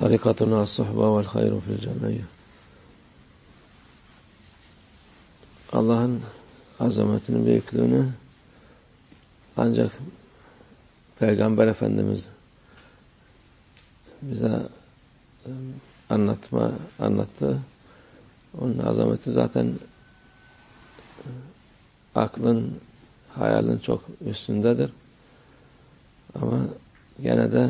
Tarikatuna suhba vel hayru fil cemiyye. Allah'ın azametini, büyüklüğünü ancak Peygamber Efendimiz bize anlattı. Onun azameti zaten aklın, hayalin çok üstündedir. Ama gene de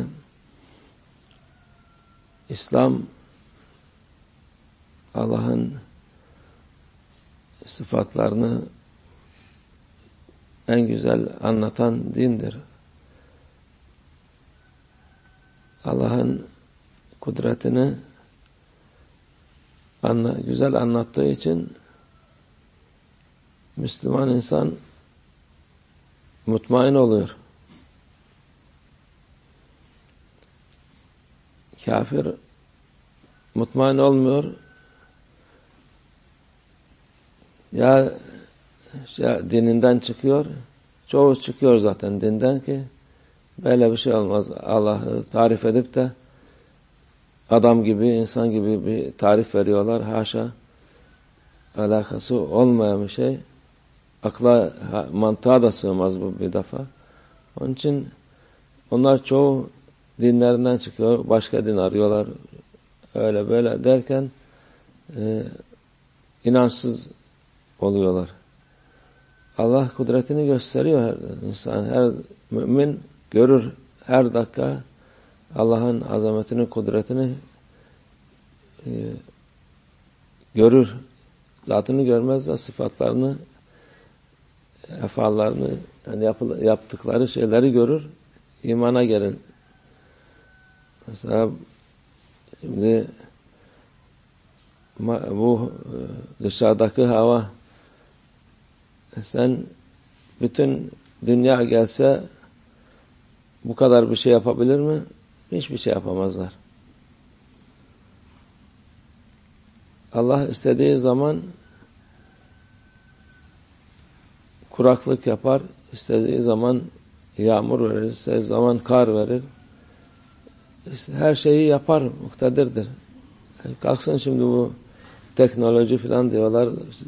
İslam Allah'ın sıfatlarını en güzel anlatan dindir. Allah'ın kudretini güzel anlattığı için Müslüman insan mutmain oluyor. Kafir mutmain olmuyor. Ya dininden çıkıyor. Çoğu çıkıyor zaten dinden ki böyle bir şey olmaz. Allah'ı tarif edip de adam gibi, insan gibi bir tarif veriyorlar. Haşa, alakası olmayan bir şey. Akla, mantığa da sığmaz bu bir defa. Onun için onlar çoğu dinlerinden çıkıyor. Başka din arıyorlar. Öyle böyle derken inançsız oluyorlar. Allah kudretini gösteriyor her insan. Her mümin görür her dakika Allah'ın azametini, kudretini görür. Zatını görmez de sıfatlarını, efallarını, yani yaptıkları şeyleri görür. İmana gelir. Mesela şimdi bu dışarıdaki hava, sen bütün dünya gelse bu kadar bir şey yapabilir mi? Hiçbir şey yapamazlar. Allah istediği zaman kuraklık yapar, istediği zaman yağmur verir, istediği zaman kar verir. Her şeyi yapar, muktedirdir. Kalksın şimdi bu teknoloji falan diyorlar.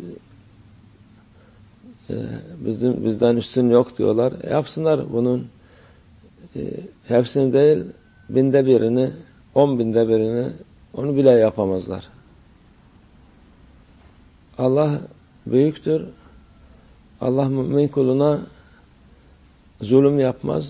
Bizden üstün yok diyorlar. Yapsınlar bunun hepsini değil, 1/1000'de birini, 10.000'de birini, onu bile yapamazlar. Allah büyüktür. Allah mümin kuluna zulüm yapmaz.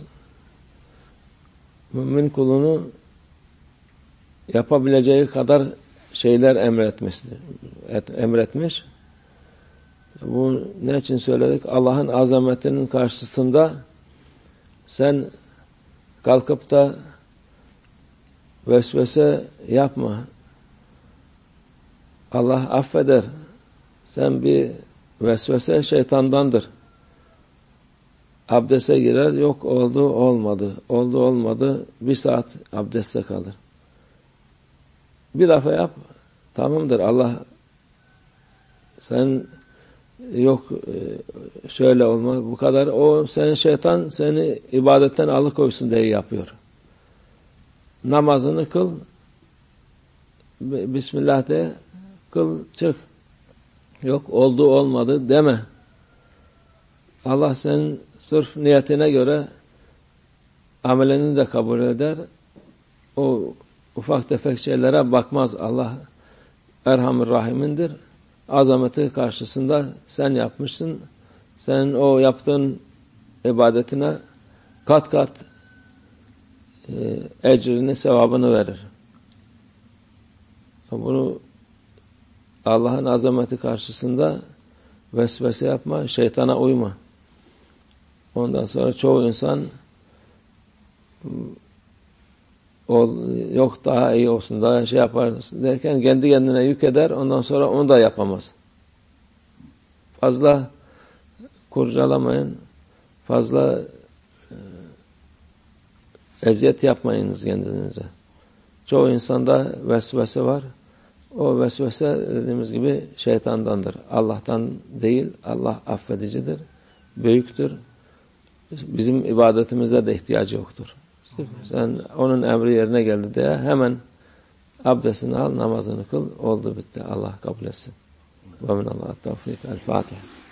Mümin kulunu yapabileceği kadar şeyler emretmiş. Bu ne için söyledik? Allah'ın azametinin karşısında sen kalkıp da vesvese yapma. Allah affeder. Sen bir vesvese şeytandandır. Abdeste girer, yok oldu olmadı. Oldu olmadı, 1 saat abdestte kalır. Bir defa yap, tamamdır. Allah sen yok şöyle olma, bu kadar. O senin şeytan seni ibadetten alıkoysun diye yapıyor. Namazını kıl, Bismillah de, kıl, çık. Yok oldu olmadı deme. Allah senin sırf niyetine göre amelini de kabul eder. O ufak tefek şeylere bakmaz. Allah Erhamur Rahim'indir. Azameti karşısında sen yapmışsın. Sen o yaptığın ibadetine kat kat ecrini, sevabını verir. Bunu Allah'ın azameti karşısında vesvese yapma, şeytana uyma. Ondan sonra çoğu insan yok daha iyi olsun, daha şey yapar derken kendi kendine yük eder, ondan sonra onu da yapamaz. Fazla kurcalamayın, fazla eziyet yapmayınız kendinize. Çoğu insanda vesvese var. O vesvese dediğimiz gibi şeytandandır. Allah'tan değil, Allah affedicidir, büyüktür. Bizim ibadetimize de ihtiyacı yoktur. Sen onun emri yerine geldi diye hemen abdestini al, namazını kıl, oldu bitti. Allah kabul etsin. Ve minallah tevfik. El Fatiha.